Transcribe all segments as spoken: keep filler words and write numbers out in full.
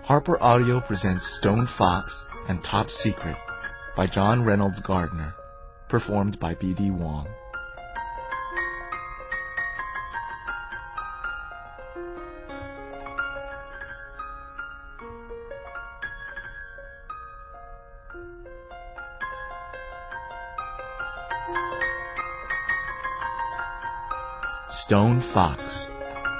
Harper Audio presents Stone Fox and Top Secret by John Reynolds Gardner, performed by B D Wong. Stone Fox.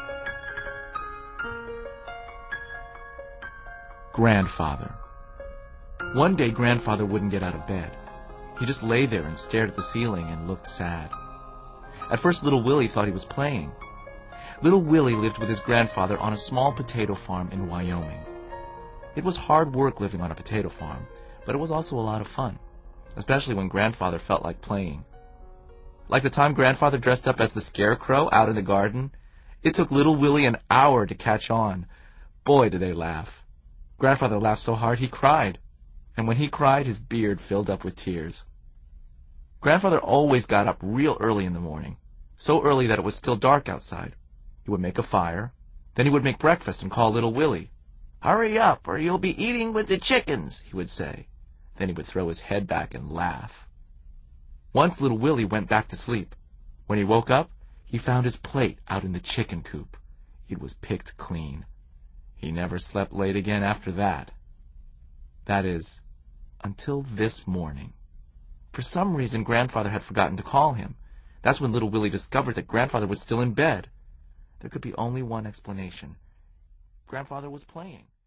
Grandfather. One day, Grandfather wouldn't get out of bed. He just lay there and stared at the ceiling and looked sad. At first, Little Willie thought he was playing. Little Willie lived with his grandfather on a small potato farm in Wyoming. It was hard work living on a potato farm, but it was also a lot of fun, especially when Grandfather felt like playing. Like the time Grandfather dressed up as the Scarecrow out in the garden, it took Little Willie an hour to catch on. Boy, did they laugh. Grandfather laughed so hard he cried, and when he cried, his beard filled up with tears. Grandfather always got up real early in the morning, so early that it was still dark outside. He would make a fire, then he would make breakfast and call Little Willie. "Hurry up, or you'll be eating with the chickens," he would say. Then he would throw his head back and laugh. Once Little Willie went back to sleep. When he woke up, he found his plate out in the chicken coop. It was picked clean. He never slept late again after that. That is, until this morning. For some reason, Grandfather had forgotten to call him. That's when Little Willie discovered that Grandfather was still in bed. There could be only one explanation. Grandfather was playing.